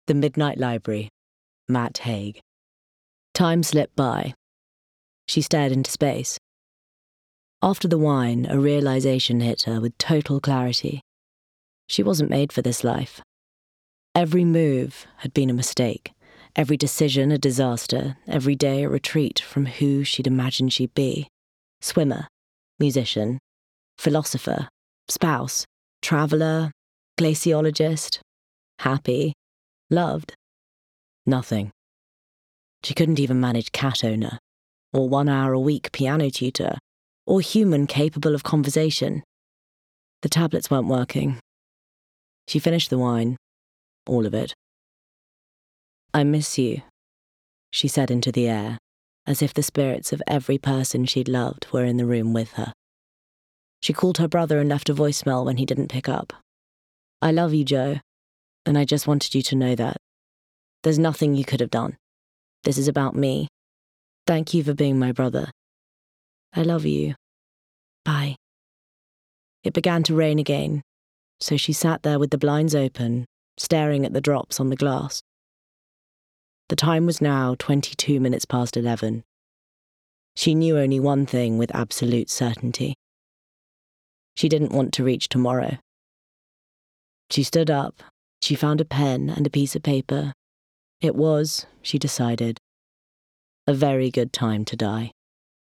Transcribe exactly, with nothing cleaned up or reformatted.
The Midnight Library, Matt Haig. Time slipped by. She stared into space. After the wine, a realization hit her with total clarity. She wasn't made for this life. Every move had been a mistake, every decision a disaster, every day a retreat from who she'd imagined she'd be. Swimmer, musician, philosopher, spouse, traveller, glaciologist, happy, loved. Nothing. She couldn't even manage cat owner, or one hour a week piano tutor, or human capable of conversation. The tablets weren't working. She finished the wine, all of it. "I miss you," she said into the air, as if the spirits of every person she'd loved were in the room with her. She called her brother and left a voicemail when he didn't pick up. "I love you, Joe, and I just wanted you to know that. There's nothing you could have done. This is about me. Thank you for being my brother. I love you. Bye." It began to rain again, so she sat there with the blinds open, staring at the drops on the glass. The time was now twenty-two minutes past eleven. She knew only one thing with absolute certainty. She didn't want to reach tomorrow. She stood up. She found a pen and a piece of paper. It was, she decided, a very good time to die.